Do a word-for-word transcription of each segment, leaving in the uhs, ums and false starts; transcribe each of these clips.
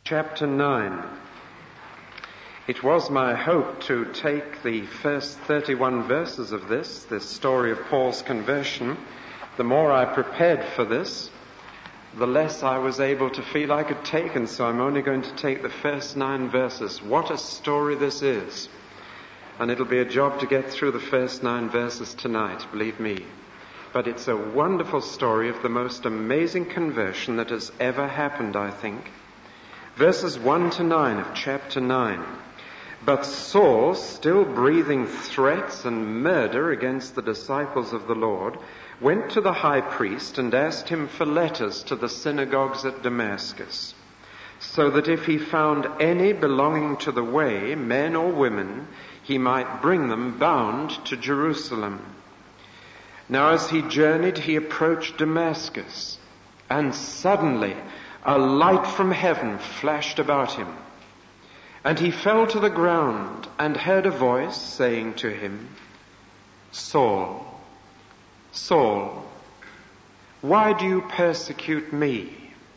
Chapter nine. It was my hope to take the first thirty-one verses of this, this story of Paul's conversion. The more I prepared for this, the less I was able to feel I could take, and so I'm only going to take the first nine verses. What a story this is. And it'll be a job to get through the first nine verses tonight, believe me. But it's a wonderful story of the most amazing conversion that has ever happened, I think. Verses one to nine of chapter nine. But Saul, still breathing threats and murder against the disciples of the Lord, went to the high priest and asked him for letters to the synagogues at Damascus, so that if he found any belonging to the way, men or women, he might bring them bound to Jerusalem. Now as he journeyed, he approached Damascus, and suddenly a light from heaven flashed about him. And he fell to the ground and heard a voice saying to him, Saul, Saul, why do you persecute me?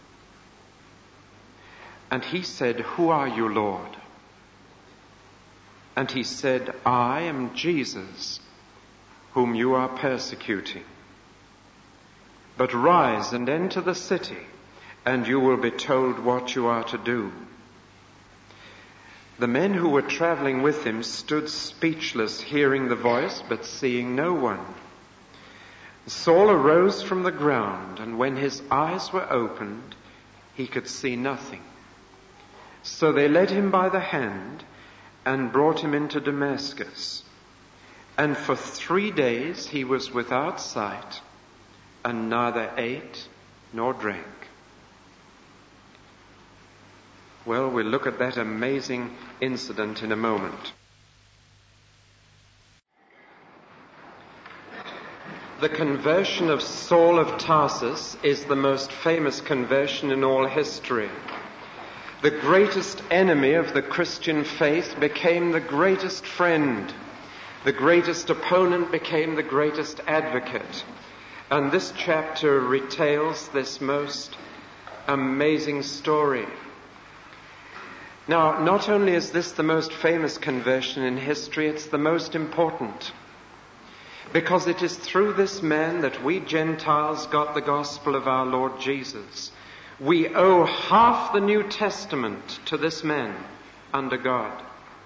And he said, Who are you, Lord? And he said, I am Jesus, whom you are persecuting. But rise and enter the city, and you will be told what you are to do. The men who were traveling with him stood speechless, hearing the voice, but seeing no one. Saul arose from the ground, and when his eyes were opened, he could see nothing. So they led him by the hand and brought him into Damascus. And for three days he was without sight, and neither ate nor drank. Well, we'll look at that amazing incident in a moment. The conversion of Saul of Tarsus is the most famous conversion in all history. The greatest enemy of the Christian faith became the greatest friend. The greatest opponent became the greatest advocate. And this chapter retails this most amazing story. Now, not only is this the most famous conversion in history, it's the most important. Because it is through this man that we Gentiles got the gospel of our Lord Jesus. We owe half the New Testament to this man under God.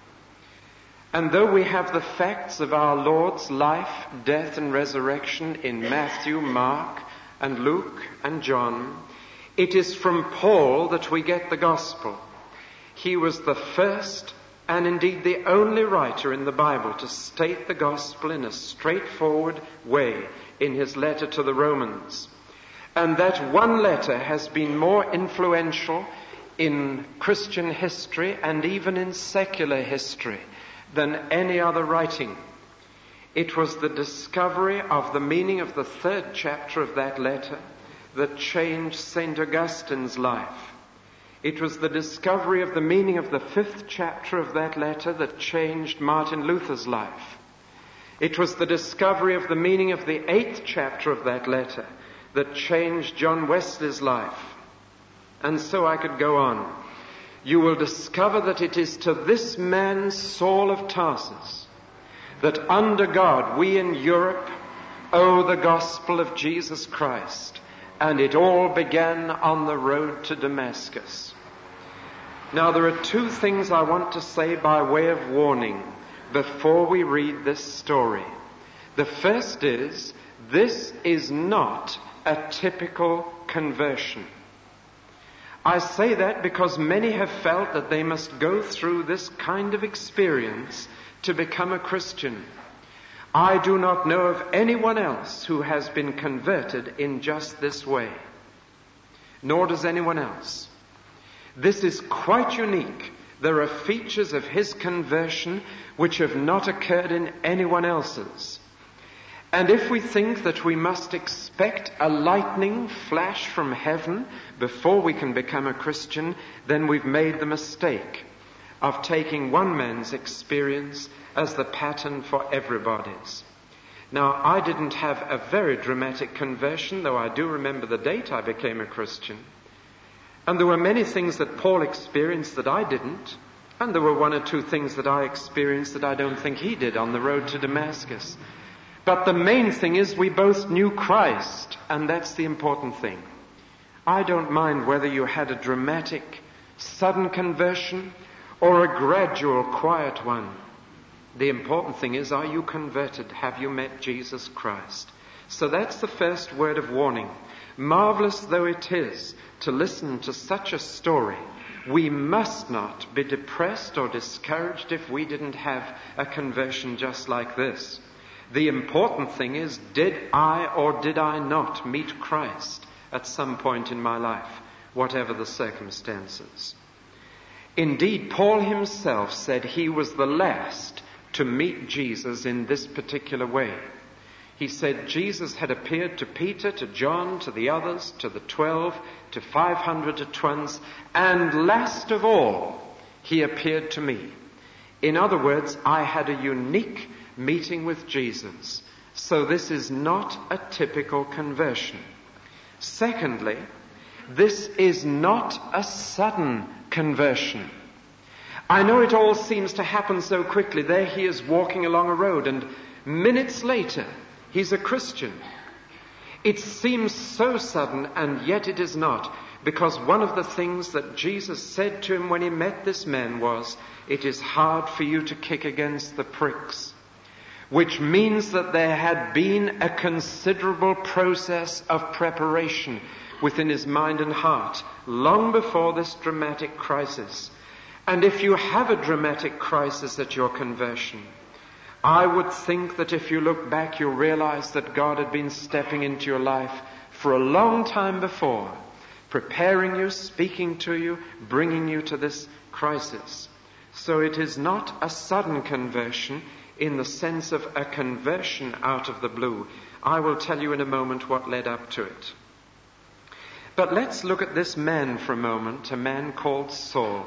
And though we have the facts of our Lord's life, death, and resurrection in Matthew, Mark, and Luke, and John, it is from Paul that we get the gospel. He was the first and indeed the only writer in the Bible to state the gospel in a straightforward way in his letter to the Romans. And that one letter has been more influential in Christian history and even in secular history than any other writing. It was the discovery of the meaning of the third chapter of that letter that changed Saint Augustine's life. It was the discovery of the meaning of the fifth chapter of that letter that changed Martin Luther's life. It was the discovery of the meaning of the eighth chapter of that letter that changed John Wesley's life. And so I could go on. You will discover that it is to this man, Saul of Tarsus, that under God we in Europe owe the gospel of Jesus Christ. And it all began on the road to Damascus. Now, there are two things I want to say by way of warning before we read this story. The first is, this is not a typical conversion. I say that because many have felt that they must go through this kind of experience to become a Christian. I do not know of anyone else who has been converted in just this way. Nor does anyone else. This is quite unique. There are features of his conversion which have not occurred in anyone else's. And if we think that we must expect a lightning flash from heaven before we can become a Christian, then we've made the mistake of taking one man's experience as the pattern for everybody's. Now, I didn't have a very dramatic conversion, though I do remember the date I became a Christian. And there were many things that Paul experienced that I didn't. And there were one or two things that I experienced that I don't think he did on the road to Damascus. But the main thing is we both knew Christ, and that's the important thing. I don't mind whether you had a dramatic, sudden conversion or a gradual, quiet one. The important thing is, are you converted? Have you met Jesus Christ? So that's the first word of warning. Marvelous though it is to listen to such a story, we must not be depressed or discouraged if we didn't have a conversion just like this. The important thing is, did I or did I not meet Christ at some point in my life, whatever the circumstances? Indeed, Paul himself said he was the last to meet Jesus in this particular way. He said Jesus had appeared to Peter, to John, to the others, to the twelve, to five hundred at once, and last of all, he appeared to me. In other words, I had a unique meeting with Jesus. So this is not a typical conversion. Secondly, this is not a sudden conversion. I know it all seems to happen so quickly. There he is walking along a road, and minutes later, he's a Christian. It seems so sudden, and yet it is not, because one of the things that Jesus said to him when he met this man was, "It is hard for you to kick against the pricks," which means that there had been a considerable process of preparation within his mind and heart long before this dramatic crisis. And if you have a dramatic crisis at your conversion, I would think that if you look back, you'll realize that God had been stepping into your life for a long time before, preparing you, speaking to you, bringing you to this crisis. So it is not a sudden conversion in the sense of a conversion out of the blue. I will tell you in a moment what led up to it. But let's look at this man for a moment, a man called Saul.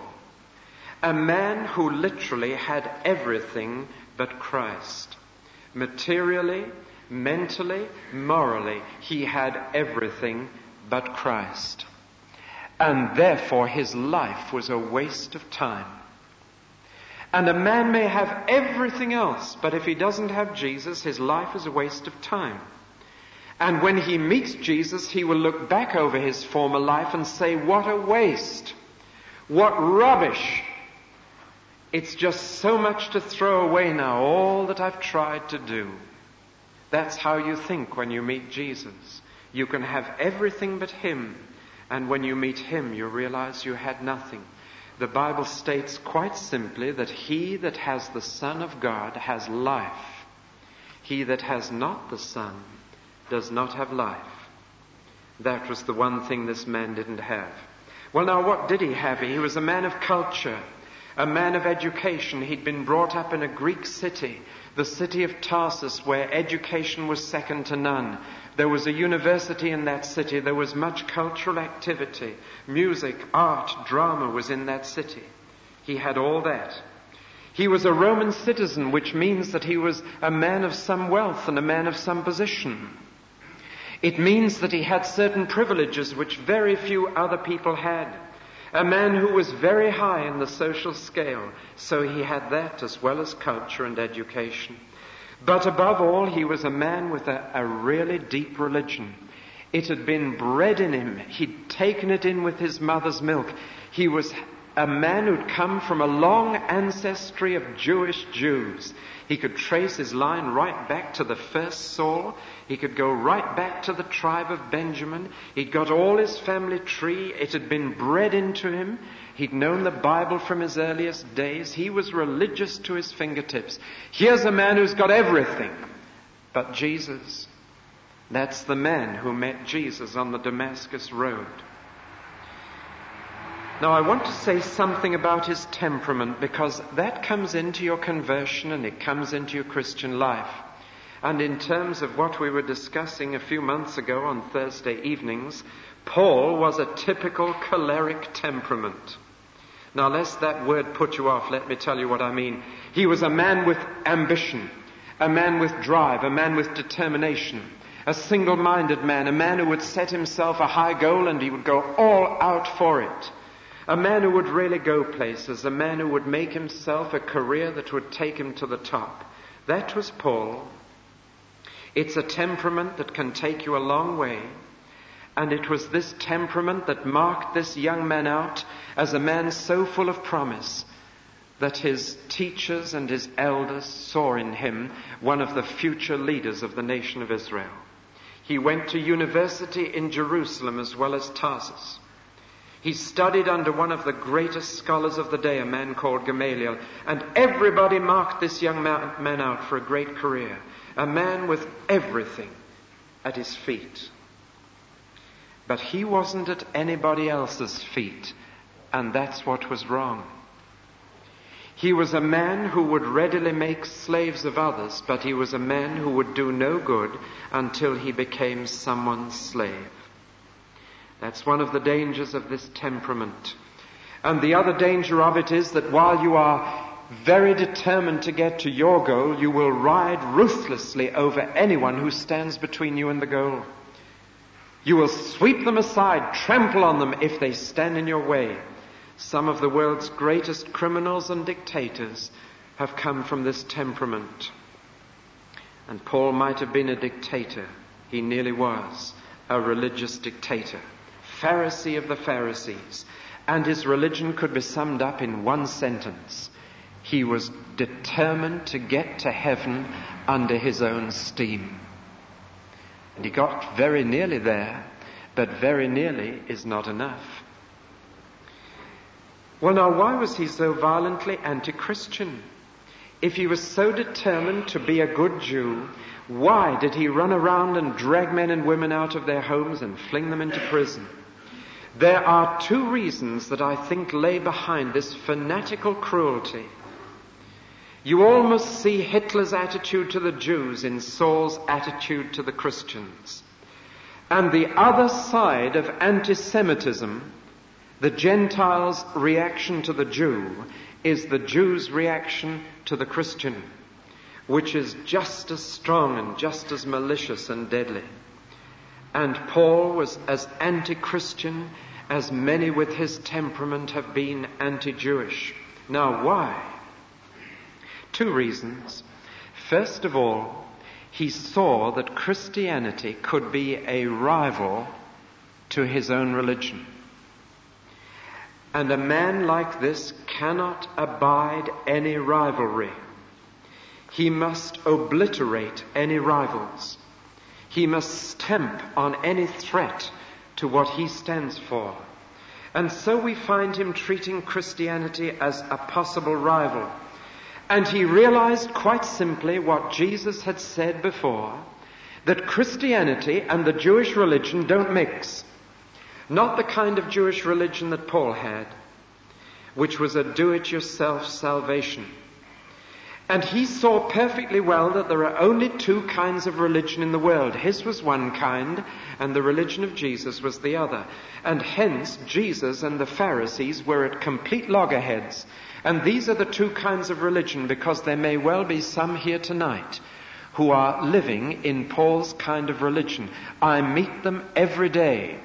A man who literally had everything but Christ. Materially, mentally, morally, he had everything but Christ. And therefore his life was a waste of time. And a man may have everything else, but if he doesn't have Jesus, his life is a waste of time. And when he meets Jesus, he will look back over his former life and say, what a waste! What rubbish! It's just so much to throw away now, all that I've tried to do. That's how you think when you meet Jesus. You can have everything but him, and when you meet him, you realize you had nothing. The Bible states quite simply that he that has the Son of God has life. He that has not the Son does not have life. That was the one thing this man didn't have. Well, now, what did he have? He was a man of culture, a man of education. He'd been brought up in a Greek city, the city of Tarsus, where education was second to none. There was a university in that city. There was much cultural activity. Music, art, drama was in that city. He had all that. He was a Roman citizen, which means that he was a man of some wealth and a man of some position. It means that he had certain privileges which very few other people had. A man who was very high in the social scale, so he had that as well as culture and education. But above all, he was a man with a, a really deep religion. It had been bred in him. He'd taken it in with his mother's milk. He was a man who'd come from a long ancestry of Jewish Jews. He could trace his line right back to the first Saul. He could go right back to the tribe of Benjamin. He'd got all his family tree. It had been bred into him. He'd known the Bible from his earliest days. He was religious to his fingertips. Here's a man who's got everything but Jesus. That's the man who met Jesus on the Damascus road. Now, I want to say something about his temperament, because that comes into your conversion and it comes into your Christian life. And in terms of what we were discussing a few months ago on Thursday evenings, Paul was a typical choleric temperament. Now, lest that word put you off, let me tell you what I mean. He was a man with ambition, a man with drive, a man with determination, a single-minded man, a man who would set himself a high goal and he would go all out for it. A man who would really go places, a man who would make himself a career that would take him to the top. That was Paul. It's a temperament that can take you a long way. And it was this temperament that marked this young man out as a man so full of promise that his teachers and his elders saw in him one of the future leaders of the nation of Israel. He went to university in Jerusalem as well as Tarsus. He studied under one of the greatest scholars of the day, a man called Gamaliel, and everybody marked this young man out for a great career, a man with everything at his feet. But he wasn't at anybody else's feet, and that's what was wrong. He was a man who would readily make slaves of others, but he was a man who would do no good until he became someone's slave. That's one of the dangers of this temperament. And the other danger of it is that while you are very determined to get to your goal, you will ride ruthlessly over anyone who stands between you and the goal. You will sweep them aside, trample on them if they stand in your way. Some of the world's greatest criminals and dictators have come from this temperament. And Paul might have been a dictator. He nearly was a religious dictator. Pharisee of the Pharisees. And his religion could be summed up in one sentence. He was determined to get to heaven under his own steam. And he got very nearly there, but very nearly is not enough. Well, now, why was he so violently anti-Christian? If he was so determined to be a good Jew, why did he run around and drag men and women out of their homes and fling them into prison? There are two reasons that I think lay behind this fanatical cruelty. You almost see Hitler's attitude to the Jews in Saul's attitude to the Christians. And the other side of anti-Semitism, the Gentiles' reaction to the Jew, is the Jew's reaction to the Christian, which is just as strong and just as malicious and deadly. And Paul was as anti-Christian as many with his temperament have been anti-Jewish. Now, why? Two reasons. First of all, he saw that Christianity could be a rival to his own religion. And a man like this cannot abide any rivalry. He must obliterate any rivals. He must stamp on any threat to what he stands for. And so we find him treating Christianity as a possible rival. And he realized quite simply what Jesus had said before, that Christianity and the Jewish religion don't mix. Not the kind of Jewish religion that Paul had, which was a do-it-yourself salvation. And he saw perfectly well that there are only two kinds of religion in the world. His was one kind, and the religion of Jesus was the other. And hence, Jesus and the Pharisees were at complete loggerheads. And these are the two kinds of religion, because there may well be some here tonight who are living in Paul's kind of religion. I meet them every day.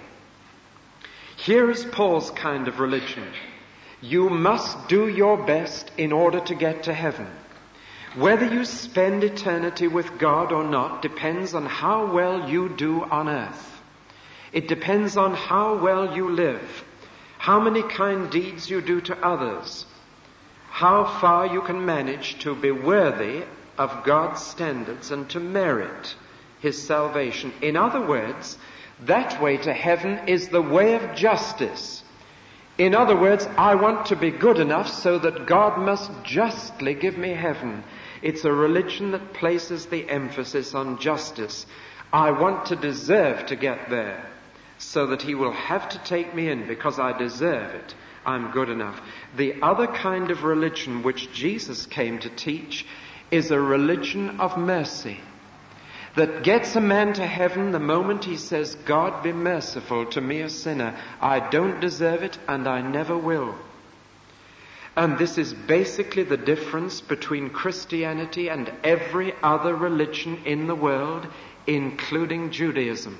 Here is Paul's kind of religion. You must do your best in order to get to heaven. Whether you spend eternity with God or not depends on how well you do on earth. It depends on how well you live, how many kind deeds you do to others, how far you can manage to be worthy of God's standards and to merit his salvation. In other words, that way to heaven is the way of justice. In other words, I want to be good enough so that God must justly give me heaven. It's a religion that places the emphasis on justice. I want to deserve to get there so that he will have to take me in because I deserve it. I'm good enough. The other kind of religion which Jesus came to teach is a religion of mercy that gets a man to heaven the moment he says, God be merciful to me, a sinner. I don't deserve it and I never will. And this is basically the difference between Christianity and every other religion in the world, including Judaism.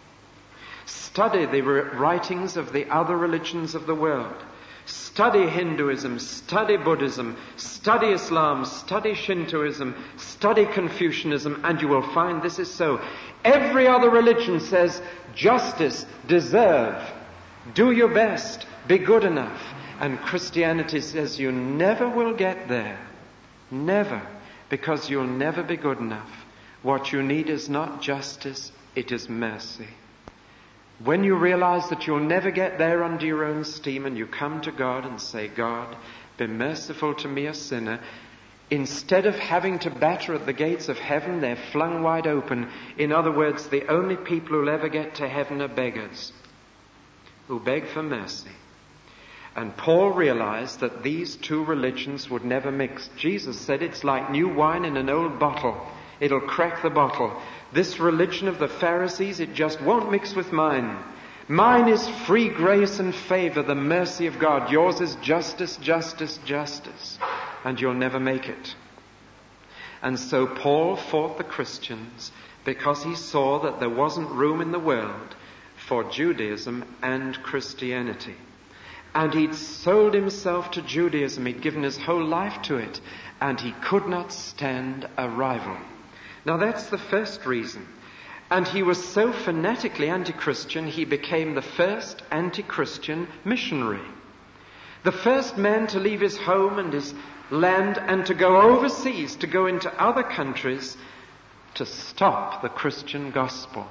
Study the writings of the other religions of the world. Study Hinduism, study Buddhism, study Islam, study Shintoism, study Confucianism, and you will find this is so. Every other religion says justice, deserve, do your best, be good enough. And Christianity says you never will get there. Never. Because you'll never be good enough. What you need is not justice, it is mercy. When you realize that you'll never get there under your own steam and you come to God and say, God, be merciful to me, a sinner, instead of having to batter at the gates of heaven, they're flung wide open. In other words, the only people who'll ever get to heaven are beggars who beg for mercy. And Paul realized that these two religions would never mix. Jesus said it's like new wine in an old bottle. It'll crack the bottle. This religion of the Pharisees, it just won't mix with mine. Mine is free grace and favor, the mercy of God. Yours is justice, justice, justice. And you'll never make it. And so Paul fought the Christians because he saw that there wasn't room in the world for Judaism and Christianity. And he'd sold himself to Judaism. He'd given his whole life to it. And he could not stand a rival. Now that's the first reason. And he was so fanatically anti-Christian, he became the first anti-Christian missionary. The first man to leave his home and his land and to go overseas, to go into other countries to stop the Christian gospel.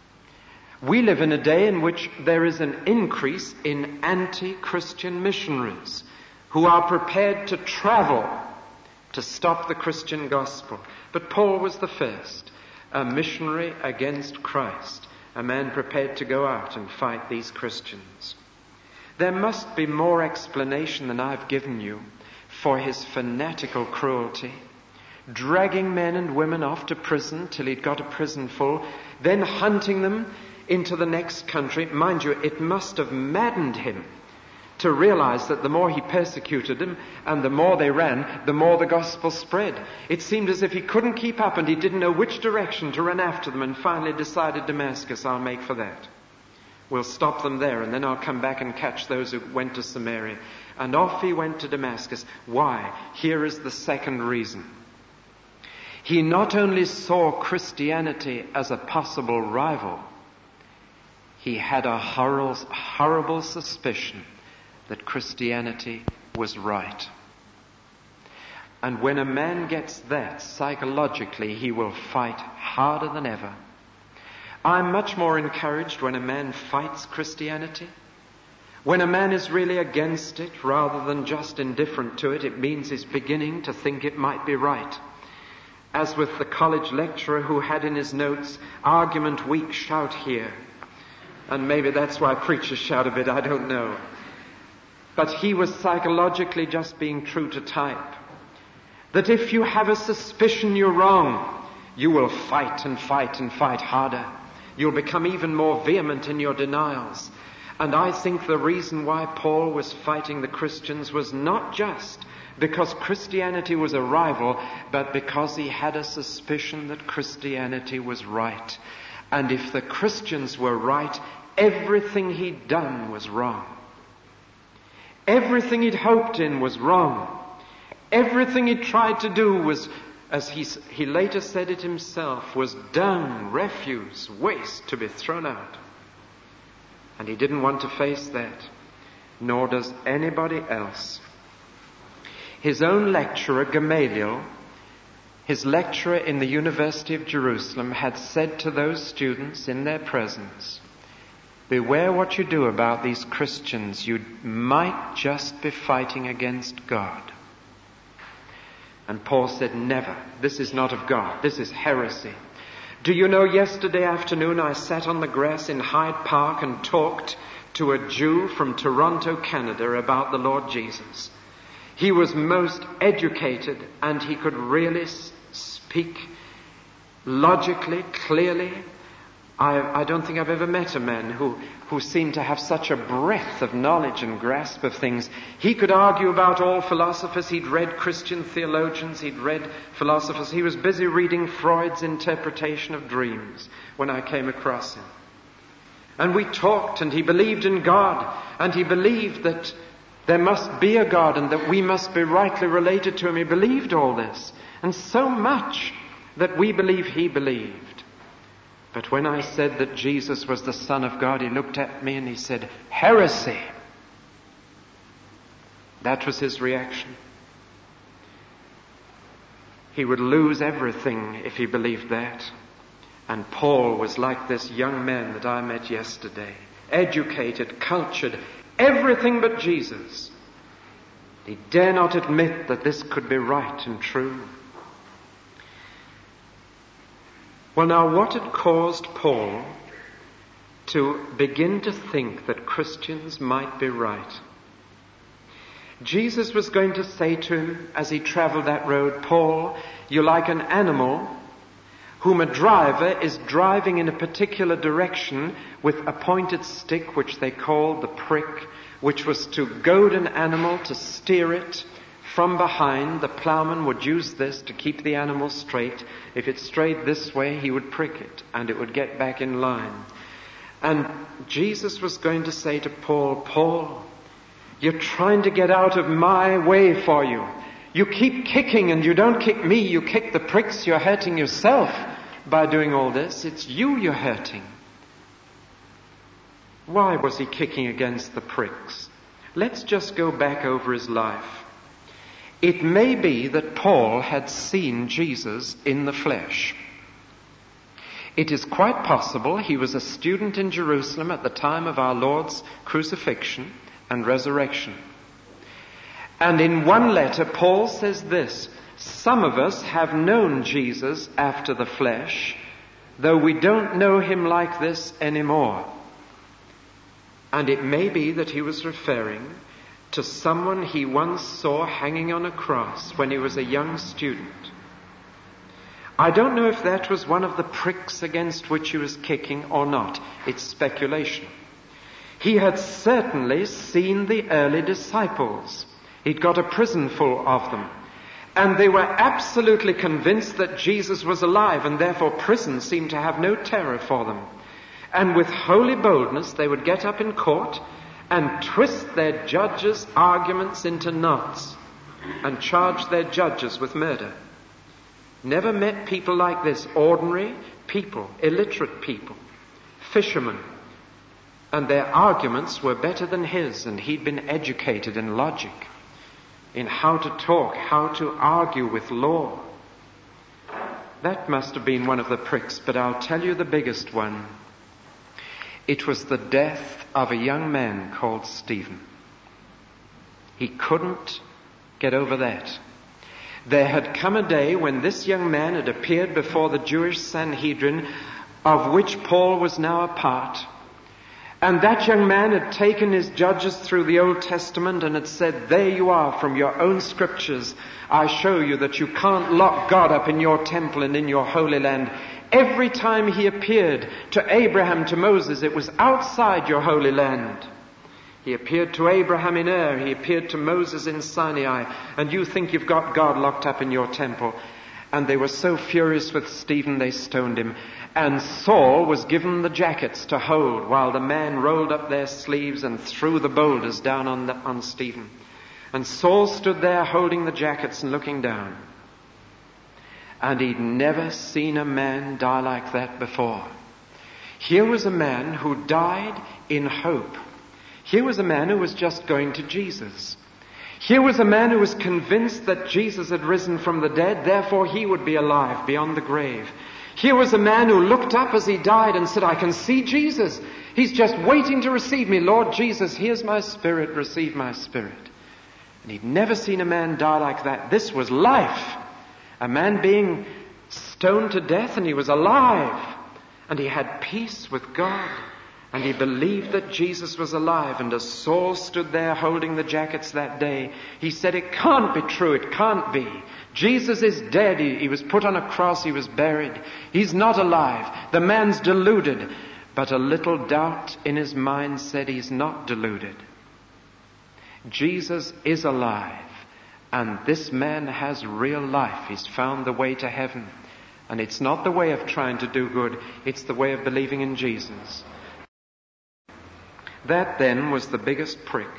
We live in a day in which there is an increase in anti-Christian missionaries who are prepared to travel to stop the Christian gospel. But Paul was the first, a missionary against Christ, a man prepared to go out and fight these Christians. There must be more explanation than I've given you for his fanatical cruelty, dragging men and women off to prison till he'd got a prison full, then hunting them into the next country. Mind you, it must have maddened him to realize that the more he persecuted them and the more they ran, the more the gospel spread. It seemed as if he couldn't keep up and he didn't know which direction to run after them, and finally decided, Damascus, I'll make for that. We'll stop them there and then I'll come back and catch those who went to Samaria. And off he went to Damascus. Why? Here is the second reason. He not only saw Christianity as a possible rival, he had a horrible, horrible suspicion that Christianity was right. And when a man gets that, psychologically, he will fight harder than ever. I'm much more encouraged when a man fights Christianity. When a man is really against it rather than just indifferent to it, it means he's beginning to think it might be right. As with the college lecturer who had in his notes, argument weak, shout here. And maybe that's why preachers shout a bit, I don't know. But he was psychologically just being true to type. That if you have a suspicion you're wrong, you will fight and fight and fight harder. You'll become even more vehement in your denials. And I think the reason why Paul was fighting the Christians was not just because Christianity was a rival, but because he had a suspicion that Christianity was right. And if the Christians were right, everything he'd done was wrong. Everything he'd hoped in was wrong. Everything he tried to do was, as he, he later said it himself, was dung, refuse, waste to be thrown out. And he didn't want to face that, nor does anybody else. His own lecturer, Gamaliel, his lecturer in the University of Jerusalem, had said to those students in their presence, beware what you do about these Christians. You might just be fighting against God. And Paul said, never. This is not of God. This is heresy. Do you know, yesterday afternoon I sat on the grass in Hyde Park and talked to a Jew from Toronto, Canada, about the Lord Jesus. He was most educated and he could really speak logically, clearly, I, I don't think I've ever met a man who, who seemed to have such a breadth of knowledge and grasp of things. He could argue about all philosophers. He'd read Christian theologians. He'd read philosophers. He was busy reading Freud's interpretation of dreams when I came across him. And we talked, and he believed in God, and he believed that there must be a God and that we must be rightly related to him. He believed all this, and so much that we believe he believed. But when I said that Jesus was the Son of God, he looked at me and he said, "Heresy." That was his reaction. He would lose everything if he believed that. And Paul was like this young man that I met yesterday. Educated, cultured, everything but Jesus. He dare not admit that this could be right and true. Well, now, what had caused Paul to begin to think that Christians might be right? Jesus was going to say to him as he traveled that road, "Paul, you're like an animal whom a driver is driving in a particular direction with a pointed stick, which they called the prick, which was to goad an animal, to steer it from behind. The plowman would use this to keep the animal straight. If it strayed this way, he would prick it, and it would get back in line." And Jesus was going to say to Paul, "Paul, you're trying to get out of my way for you. You keep kicking, and you don't kick me, you kick the pricks. You're hurting yourself by doing all this. It's you you're hurting." Why was he kicking against the pricks? Let's just go back over his life. It may be that Paul had seen Jesus in the flesh. It is quite possible he was a student in Jerusalem at the time of our Lord's crucifixion and resurrection. And in one letter, Paul says this: "Some of us have known Jesus after the flesh, though we don't know him like this anymore." And it may be that he was referring to someone he once saw hanging on a cross when he was a young student. I don't know if that was one of the pricks against which he was kicking or not. It's speculation. He had certainly seen the early disciples. He'd got a prison full of them. And they were absolutely convinced that Jesus was alive, and therefore prison seemed to have no terror for them. And with holy boldness they would get up in court and twist their judges' arguments into knots and charge their judges with murder. Never met people like this. Ordinary people, illiterate people, fishermen. And their arguments were better than his, and he'd been educated in logic, in how to talk, how to argue with law. That must have been one of the pricks, but I'll tell you the biggest one. It was the death of a young man called Stephen. He couldn't get over that. There had come a day when this young man had appeared before the Jewish Sanhedrin, of which Paul was now a part. And that young man had taken his judges through the Old Testament and had said, "There you are, from your own scriptures. I show you that you can't lock God up in your temple and in your holy land. Every time he appeared to Abraham, to Moses, it was outside your holy land. He appeared to Abraham in Ur. He appeared to Moses in Sinai. And you think you've got God locked up in your temple." And they were so furious with Stephen, they stoned him. And Saul was given the jackets to hold while the man rolled up their sleeves and threw the boulders down on, the, on Stephen. And Saul stood there holding the jackets and looking down. And he'd never seen a man die like that before. Here was a man who died in hope. Here was a man who was just going to Jesus. Here was a man who was convinced that Jesus had risen from the dead, therefore he would be alive beyond the grave. Here was a man who looked up as he died and said, "I can see Jesus. He's just waiting to receive me. Lord Jesus, here's my spirit, receive my spirit." And he'd never seen a man die like that. This was life. A man being stoned to death, and he was alive. And he had peace with God. And he believed that Jesus was alive. And as Saul stood there holding the jackets that day, he said, "It can't be true. It can't be. Jesus is dead. He, he was put on a cross. He was buried. He's not alive. The man's deluded." But a little doubt in his mind said he's not deluded. Jesus is alive. And this man has real life. He's found the way to heaven. And it's not the way of trying to do good. It's the way of believing in Jesus. That then was the biggest prick.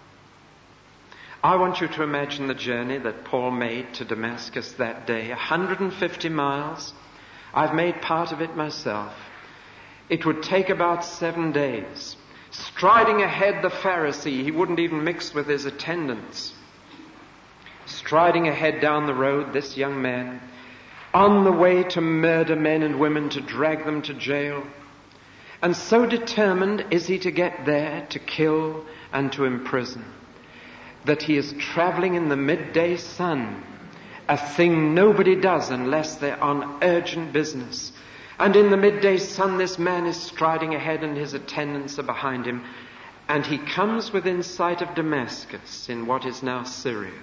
I want you to imagine the journey that Paul made to Damascus that day. one hundred fifty miles. I've made part of it myself. It would take about seven days. Striding ahead the Pharisee, he wouldn't even mix with his attendants. Striding ahead down the road, this young man, on the way to murder men and women, to drag them to jail. And so determined is he to get there, to kill and to imprison, that he is traveling in the midday sun, a thing nobody does unless they're on urgent business. And in the midday sun, this man is striding ahead and his attendants are behind him. And he comes within sight of Damascus in what is now Syria.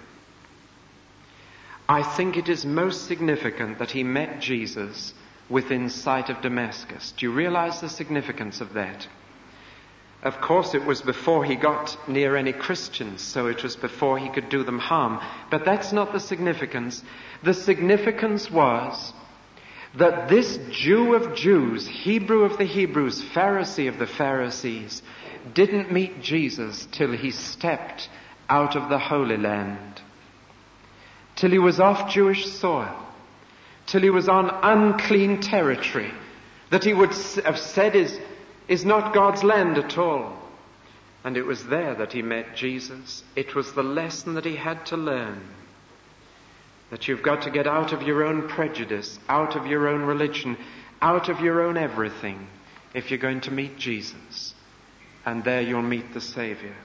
I think it is most significant that he met Jesus within sight of Damascus. Do you realize the significance of that? Of course, it was before he got near any Christians, so it was before he could do them harm. But that's not the significance. The significance was that this Jew of Jews, Hebrew of the Hebrews, Pharisee of the Pharisees, didn't meet Jesus till he stepped out of the Holy Land, till he was off Jewish soil, till he was on unclean territory that he would have said is, is not God's land at all. And it was there that he met Jesus. It was the lesson that he had to learn, that you've got to get out of your own prejudice, out of your own religion, out of your own everything, if you're going to meet Jesus. And there you'll meet the Savior.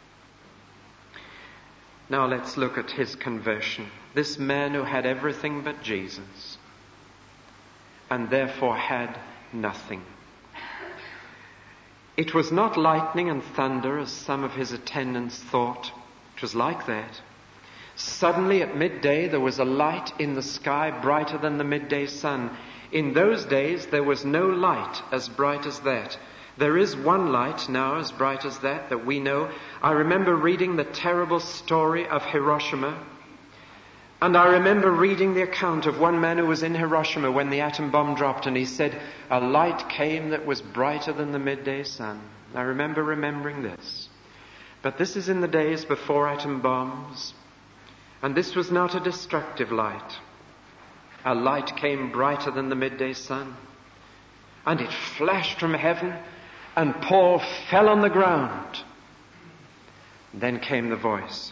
Now let's look at his conversion. This man who had everything but Jesus, and therefore had nothing. It was not lightning and thunder as some of his attendants thought. It was like that. Suddenly at midday there was a light in the sky brighter than the midday sun. In those days there was no light as bright as that. There is one light now as bright as that that we know. I remember reading the terrible story of Hiroshima. And I remember reading the account of one man who was in Hiroshima when the atom bomb dropped, and he said, a light came that was brighter than the midday sun. I remember remembering this. But this is in the days before atom bombs. And this was not a destructive light. A light came brighter than the midday sun. And it flashed from heaven, and Paul fell on the ground. Then came the voice.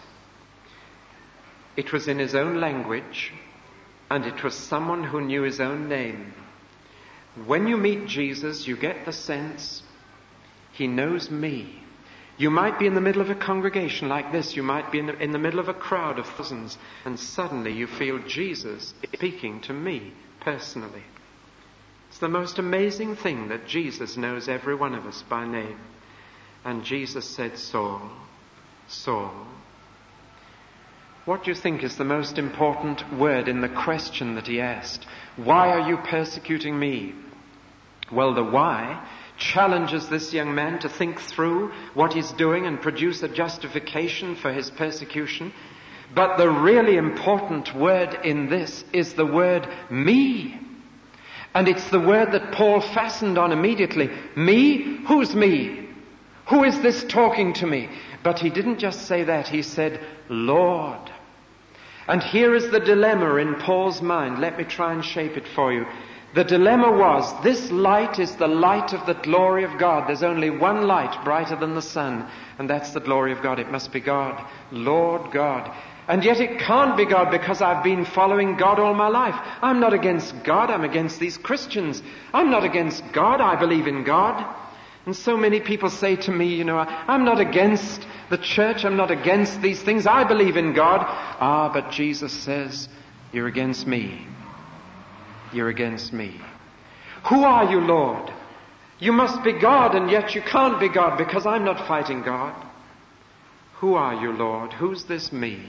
It was in his own language, and it was someone who knew his own name. When you meet Jesus, you get the sense, he knows me. You might be in the middle of a congregation like this. You might be in the, in the middle of a crowd of thousands, and suddenly you feel Jesus speaking to me personally. It's the most amazing thing that Jesus knows every one of us by name. And Jesus said, Saul, Saul. What do you think is the most important word in the question that he asked? Why are you persecuting me? Well, the why challenges this young man to think through what he's doing and produce a justification for his persecution. But the really important word in this is the word me. And it's the word that Paul fastened on immediately. Me? Who's me? Who is this talking to me? But he didn't just say that. He said, Lord. And here is the dilemma in Paul's mind. Let me try and shape it for you. The dilemma was, this light is the light of the glory of God. There's only one light brighter than the sun, and that's the glory of God. It must be God, Lord God. And yet it can't be God because I've been following God all my life. I'm not against God, I'm against these Christians. I'm not against God, I believe in God. And so many people say to me, you know, I'm not against the church, I'm not against these things, I believe in God. Ah, but Jesus says, you're against me. You're against me. Who are you, Lord? You must be God, and yet you can't be God because I'm not fighting God. Who are you, Lord? Who's this me?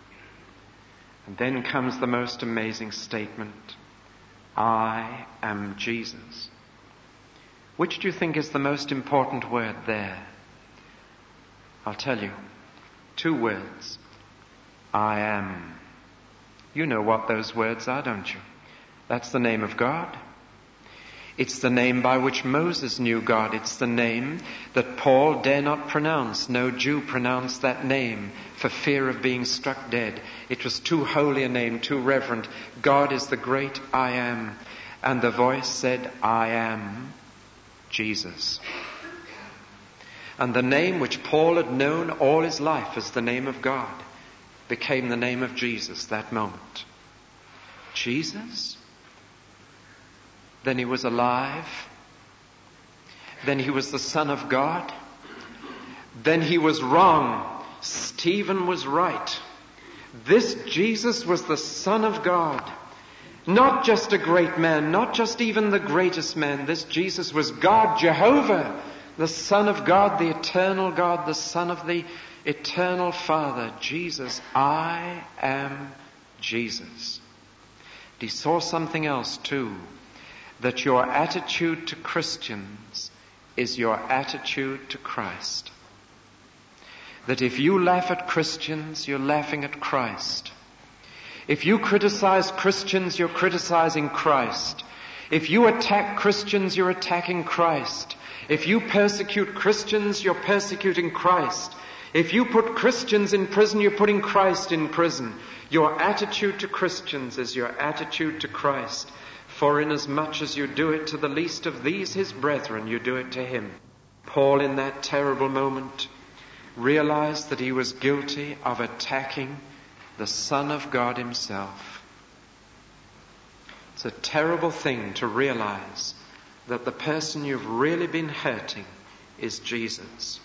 And then comes the most amazing statement. I am Jesus. Which do you think is the most important word there? I'll tell you. Two words. I am. You know what those words are, don't you? That's the name of God. It's the name by which Moses knew God. It's the name that Paul dare not pronounce. No Jew pronounced that name for fear of being struck dead. It was too holy a name, too reverent. God is the great I am. And the voice said, I am Jesus. And the name which Paul had known all his life as the name of God became the name of Jesus that moment. Jesus? Then he was alive. Then he was the Son of God. Then he was wrong. Stephen was right. This Jesus was the Son of God. Not just a great man, not just even the greatest man. This Jesus was God, Jehovah, the Son of God, the eternal God, the Son of the eternal Father. Jesus, I am Jesus. He saw something else too. That your attitude to Christians is your attitude to Christ. That if you laugh at Christians, you're laughing at Christ. If you criticize Christians, you're criticizing Christ. If you attack Christians, you're attacking Christ. If you persecute Christians, you're persecuting Christ. If you put Christians in prison, you're putting Christ in prison. Your attitude to Christians is your attitude to Christ. For inasmuch as you do it to the least of these, his brethren, you do it to him. Paul, in that terrible moment, realized that he was guilty of attacking the Son of God himself. It's a terrible thing to realize that the person you've really been hurting is Jesus.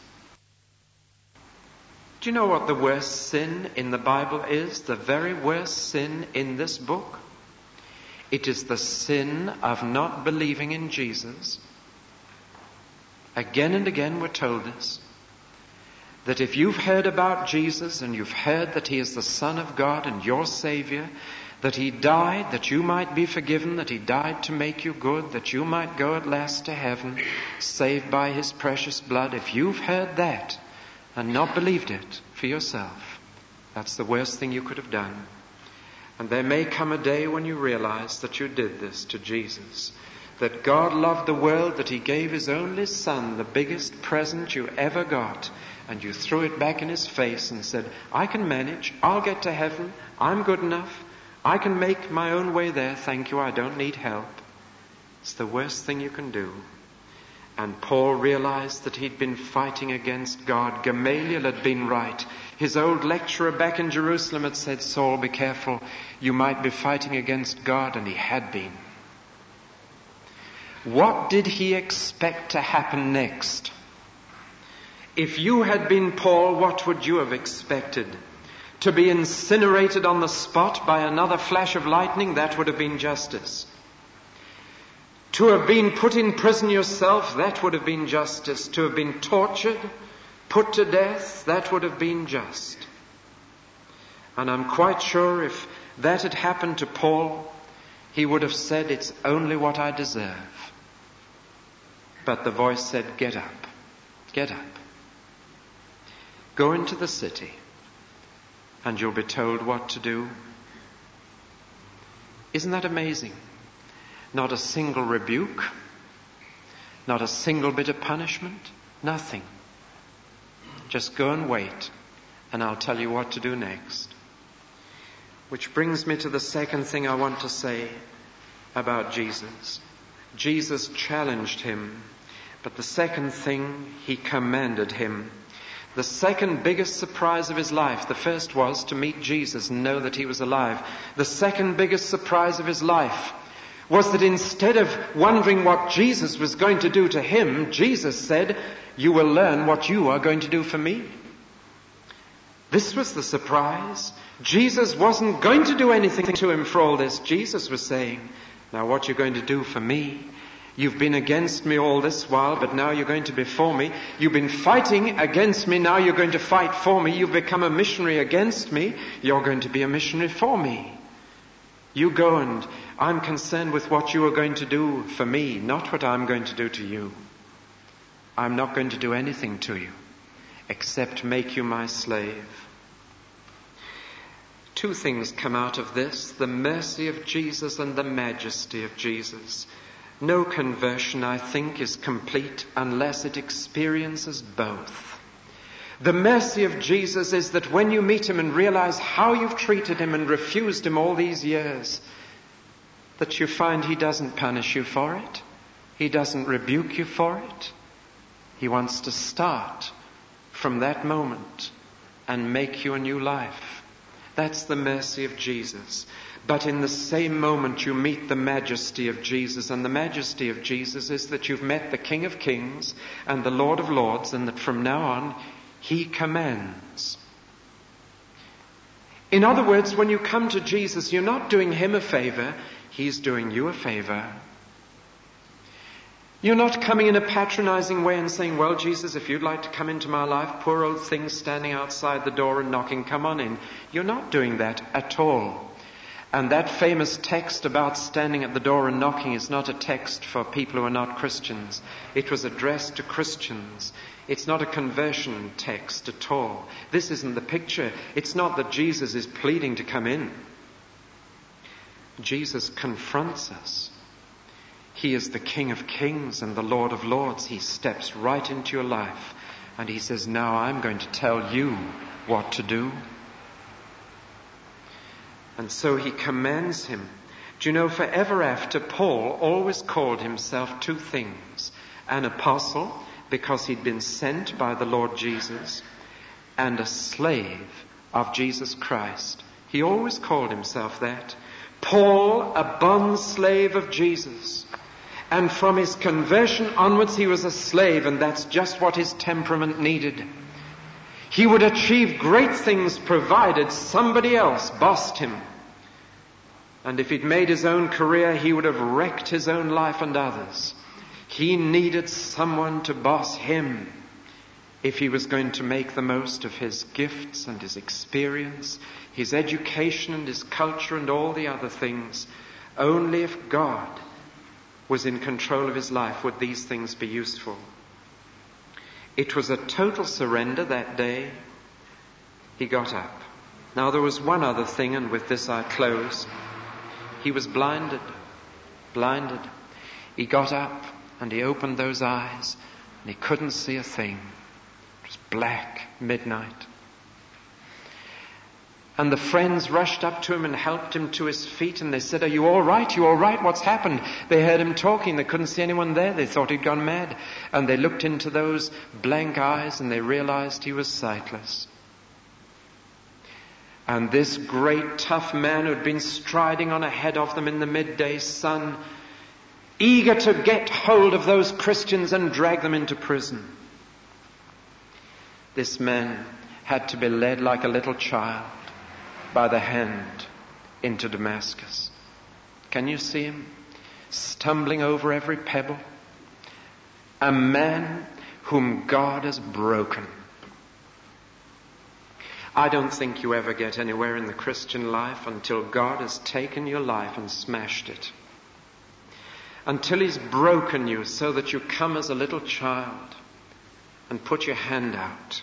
Do you know what the worst sin in the Bible is? The very worst sin in this book? It is the sin of not believing in Jesus. Again and again we're told this. That if you've heard about Jesus and you've heard that he is the Son of God and your Savior, that he died that you might be forgiven, that he died to make you good, that you might go at last to heaven, saved by his precious blood, if you've heard that and not believed it for yourself, that's the worst thing you could have done. And there may come a day when you realize that you did this to Jesus. That God loved the world, that he gave his only Son, the biggest present you ever got. And you threw it back in his face and said, I can manage. I'll get to heaven. I'm good enough. I can make my own way there. Thank you. I don't need help. It's the worst thing you can do. And Paul realized that he'd been fighting against God. Gamaliel had been right. His old lecturer back in Jerusalem had said, Saul, be careful. You might be fighting against God. And he had been. What did he expect to happen next? If you had been Paul, what would you have expected? To be incinerated on the spot by another flash of lightning? That would have been justice. To have been put in prison yourself? That would have been justice. To have been tortured, put to death? That would have been just. And I'm quite sure if that had happened to Paul, he would have said, it's only what I deserve. But the voice said, get up, get up. Go into the city and you'll be told what to do. Isn't that amazing? Not a single rebuke, not a single bit of punishment, nothing. Just go and wait and I'll tell you what to do next. Which brings me to the second thing I want to say about Jesus. Jesus challenged him, but the second thing, he commanded him. The second biggest surprise of his life, the first was to meet Jesus and know that he was alive. The second biggest surprise of his life was that instead of wondering what Jesus was going to do to him, Jesus said, you will learn what you are going to do for me. This was the surprise. Jesus wasn't going to do anything to him for all this. Jesus was saying, now what you're going to do for me, You've been against me all this while, but now you're going to be for me. You've been fighting against me, now you're going to fight for me. You've become a missionary against me, you're going to be a missionary for me. You go, and I'm concerned with what you are going to do for me, not what I'm going to do to you. I'm not going to do anything to you except make you my slave. Two things come out of this: the mercy of Jesus and the majesty of Jesus. No conversion, I think, is complete unless it experiences both. The mercy of Jesus is that when you meet him and realize how you've treated him and refused him all these years, that you find he doesn't punish you for it. He doesn't rebuke you for it. He wants to start from that moment and make you a new life. That's the mercy of Jesus. But in the same moment you meet the majesty of Jesus, and the majesty of Jesus is that you've met the King of Kings and the Lord of Lords, and that from now on he commands. In other words, when you come to Jesus, you're not doing him a favor, he's doing you a favor. You're not coming in a patronizing way and saying, well, Jesus, if you'd like to come into my life, poor old thing standing outside the door and knocking, come on in. You're not doing that at all. And that famous text about standing at the door and knocking is not a text for people who are not Christians. It was addressed to Christians. It's not a conversion text at all. This isn't the picture. It's not that Jesus is pleading to come in. Jesus confronts us. He is the King of Kings and the Lord of Lords. He steps right into your life and he says, now I'm going to tell you what to do. And so he commands him. Do you know, forever after, Paul always called himself two things: an apostle, because he'd been sent by the Lord Jesus, and a slave of Jesus Christ. He always called himself that. Paul, a bond slave of Jesus. And from his conversion onwards, he was a slave, and that's just what his temperament needed. He would achieve great things provided somebody else bossed him. And if he'd made his own career, he would have wrecked his own life and others. He needed someone to boss him if he was going to make the most of his gifts and his experience, his education and his culture and all the other things. Only if God was in control of his life would these things be useful. It was a total surrender that day. He got up. Now there was one other thing, and with this I close. He was blinded, blinded. He got up and he opened those eyes and he couldn't see a thing. It was black midnight. And the friends rushed up to him and helped him to his feet, and they said, are you all right? You all right? What's happened? They heard him talking. They couldn't see anyone there. They thought he'd gone mad. And they looked into those blank eyes and they realized he was sightless. And this great tough man who'd been striding on ahead of them in the midday sun, eager to get hold of those Christians and drag them into prison. This man had to be led like a little child by the hand into Damascus. Can you see him stumbling over every pebble? A man whom God has broken. I don't think you ever get anywhere in the Christian life until God has taken your life and smashed it. Until he's broken you so that you come as a little child and put your hand out.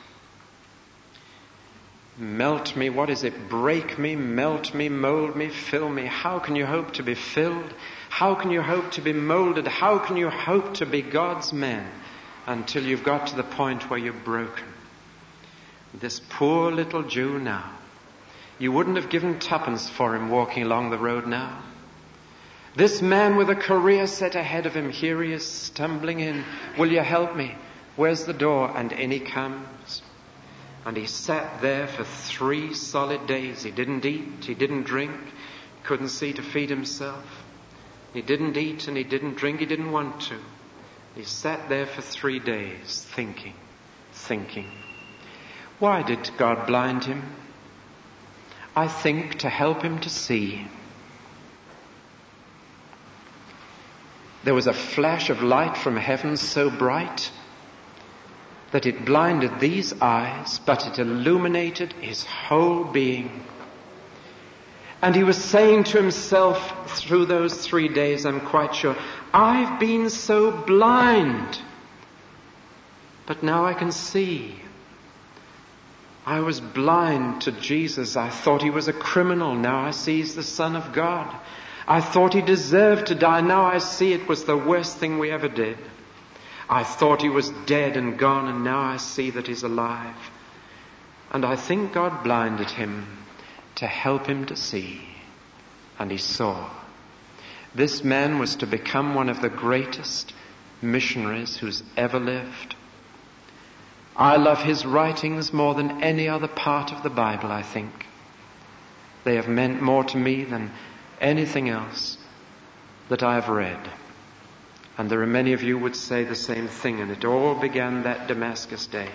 Melt me, what is it? Break me, melt me, mold me, fill me. How can you hope to be filled? How can you hope to be molded? How can you hope to be God's man until you've got to the point where you're broken? This poor little Jew now, you wouldn't have given tuppence for him walking along the road now. This man with a career set ahead of him, here he is stumbling in. Will you help me? Where's the door? And in he comes. And he sat there for three solid days. He didn't eat, he didn't drink, couldn't see to feed himself. He didn't eat and he didn't drink, he didn't want to. He sat there for three days thinking, thinking. Why did God blind him? I think to help him to see. there was a flash of light from heaven so bright that it blinded these eyes, but it illuminated his whole being. And he was saying to himself through those three days, I'm quite sure, I've been so blind, but now I can see. I was blind to Jesus. I thought he was a criminal. Now I see he's the Son of God. I thought he deserved to die. Now I see it was the worst thing we ever did. I thought he was dead and gone, and now I see that he's alive. And I think God blinded him to help him to see. And he saw. This man was to become one of the greatest missionaries who's ever lived. I love his writings more than any other part of the Bible, I think. They have meant more to me than anything else that I have read. And there are many of you would say the same thing, and it all began that Damascus day.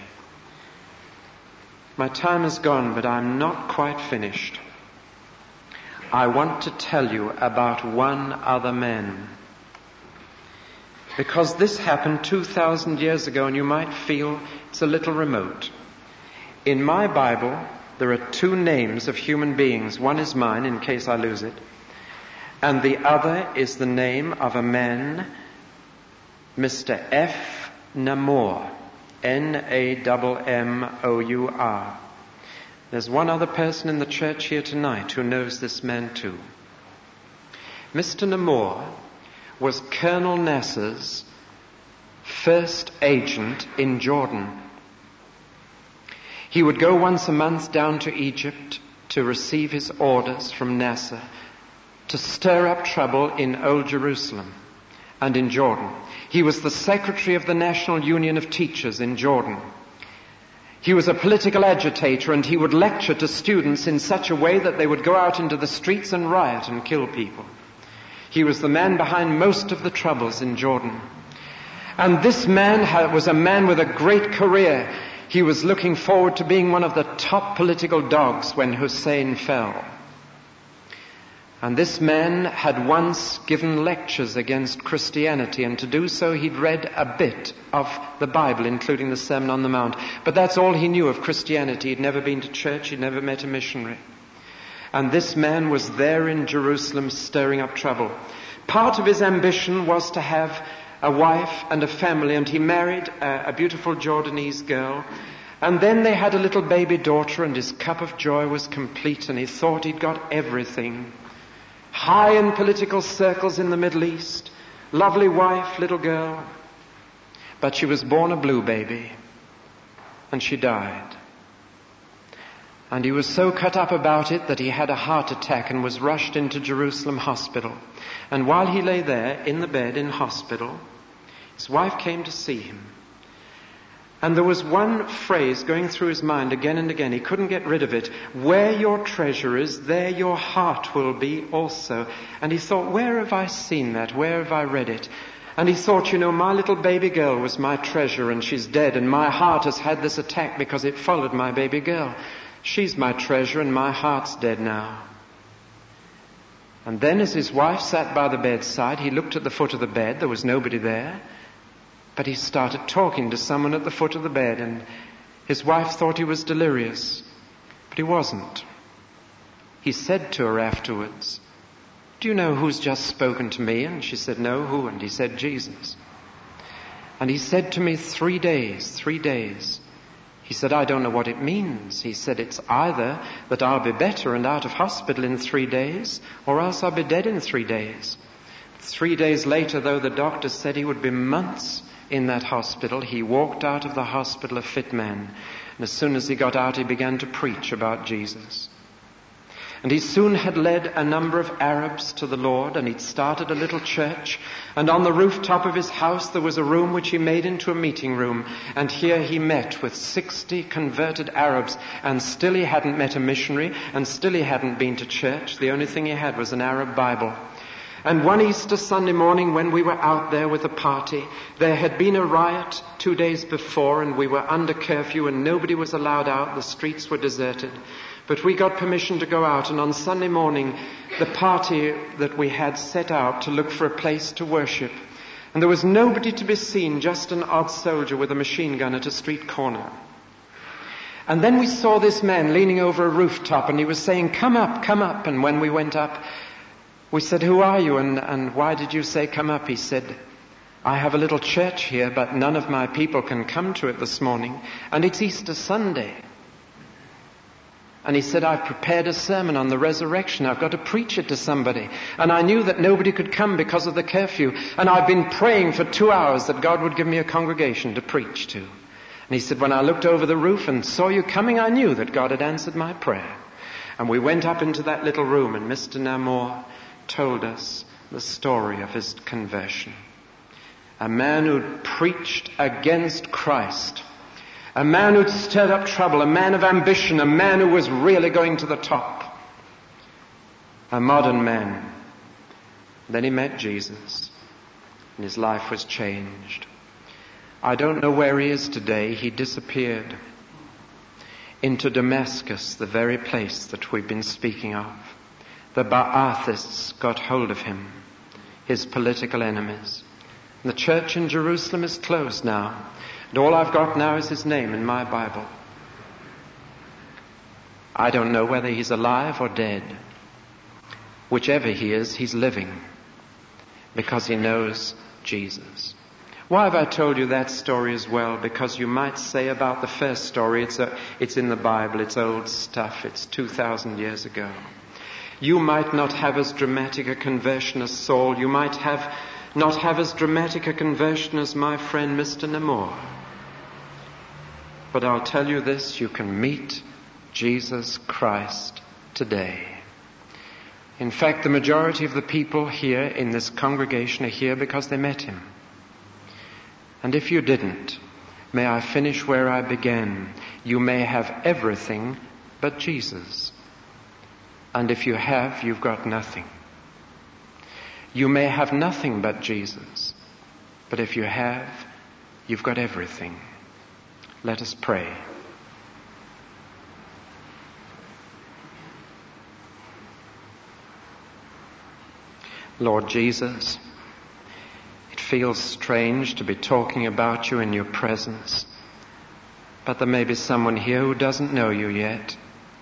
My time is gone, but I'm not quite finished. I want to tell you about one other man. Because this happened two thousand years ago, and you might feel it's a little remote. In my Bible, there are two names of human beings. One is mine, in case I lose it. And the other is the name of a man, Mister F. Nammour. N A M M O U R. There's one other person in the church here tonight who knows this man too. Mister Nammour was Colonel Nasser's first agent in Jordan. He would go once a month down to Egypt to receive his orders from Nasser to stir up trouble in Old Jerusalem and in Jordan. He was the secretary of the National Union of Teachers in Jordan. He was a political agitator, and he would lecture to students in such a way that they would go out into the streets and riot and kill people. He was the man behind most of the troubles in Jordan. And this man was a man with a great career. He was looking forward to being one of the top political dogs when Hussein fell. And this man had once given lectures against Christianity, and to do so he'd read a bit of the Bible, including the Sermon on the Mount. But that's all he knew of Christianity. He'd never been to church, he'd never met a missionary. And this man was there in Jerusalem stirring up trouble. Part of his ambition was to have a wife and a family, and he married a, a beautiful Jordanese girl. And then they had a little baby daughter, and his cup of joy was complete, and he thought he'd got everything. High in political circles in the Middle East, lovely wife, little girl. But she was born a blue baby, and she died. And he was so cut up about it that he had a heart attack and was rushed into Jerusalem hospital. And while he lay there in the bed in hospital, his wife came to see him. And there was one phrase going through his mind again and again. He couldn't get rid of it. Where your treasure is, there your heart will be also. And he thought, where have I seen that? Where have I read it? And he thought, you know, my little baby girl was my treasure, and she's dead, and my heart has had this attack because it followed my baby girl. She's my treasure, and my heart's dead now. And then as his wife sat by the bedside, he looked at the foot of the bed. There was nobody there. But he started talking to someone at the foot of the bed, and his wife thought he was delirious. But he wasn't. He said to her afterwards, do you know who's just spoken to me? And she said, no, who? And he said, Jesus. And he said to me, three days, three days. He said, I don't know what it means. He said, it's either that I'll be better and out of hospital in three days, or else I'll be dead in three days. Three days later, though the doctor said he would be months in that hospital, he walked out of the hospital a fit man. And as soon as he got out, he began to preach about Jesus. And he soon had led a number of Arabs to the Lord, and he'd started a little church. And on the rooftop of his house there was a room which he made into a meeting room. And here he met with sixty converted Arabs. And still he hadn't met a missionary, and still he hadn't been to church. The only thing he had was an Arab Bible. And one Easter Sunday morning when we were out there with a party, there had been a riot two days before, and we were under curfew and nobody was allowed out. The streets were deserted. But we got permission to go out, and on Sunday morning, the party that we had set out to look for a place to worship. And there was nobody to be seen, just an odd soldier with a machine gun at a street corner. And then we saw this man leaning over a rooftop, and he was saying, "Come up, come up." And when we went up, we said, "Who are you, and, and why did you say come up?" He said, "I have a little church here, but none of my people can come to it this morning, and it's Easter Sunday." And he said, "I've prepared a sermon on the resurrection. I've got to preach it to somebody. And I knew that nobody could come because of the curfew. And I've been praying for two hours that God would give me a congregation to preach to." And he said, "When I looked over the roof and saw you coming, I knew that God had answered my prayer." And we went up into that little room, and Mister Namor told us the story of his conversion. A man who'd preached against Christ. A man who'd stirred up trouble. A man of ambition. A man who was really going to the top. A modern man. Then he met Jesus, and his life was changed. I don't know where he is today. He disappeared into Damascus, the very place that we've been speaking of. The Ba'athists got hold of him, his political enemies. The church in Jerusalem is closed now, and all I've got now is his name in my Bible. I don't know whether he's alive or dead. Whichever he is, he's living, because he knows Jesus. Why have I told you that story as well? Because you might say about the first story, it's, a, it's in the Bible, it's old stuff, it's two thousand years ago. You might not have as dramatic a conversion as Saul. You might have not have as dramatic a conversion as my friend Mister Namor. But I'll tell you this, you can meet Jesus Christ today. In fact, the majority of the people here in this congregation are here because they met him. And if you didn't, may I finish where I began. You may have everything but Jesus. And if you have, you've got nothing. You may have nothing but Jesus. But if you have, you've got everything. Let us pray. Lord Jesus, it feels strange to be talking about you in your presence, but there may be someone here who doesn't know you yet.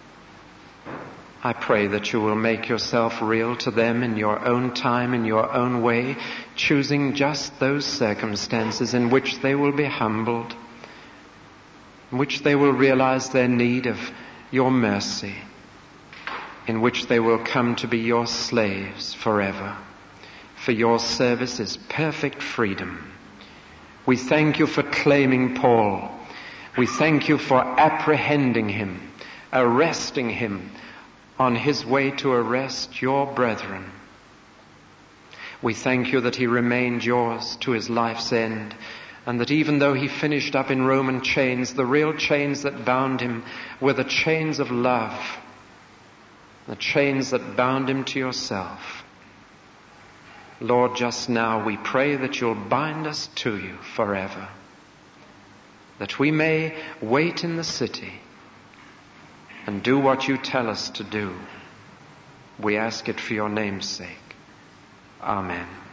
I pray that you will make yourself real to them in your own time, in your own way, choosing just those circumstances in which they will be humbled, in which they will realize their need of your mercy, in which they will come to be your slaves forever. For your service is perfect freedom. We thank you for claiming Paul. We thank you for apprehending him, arresting him on his way to arrest your brethren. We thank you that he remained yours to his life's end, and that even though he finished up in Roman chains, the real chains that bound him were the chains of love, the chains that bound him to yourself. Lord, just now we pray that you'll bind us to you forever, that we may wait in the city and do what you tell us to do. We ask it for your name's sake. Amen.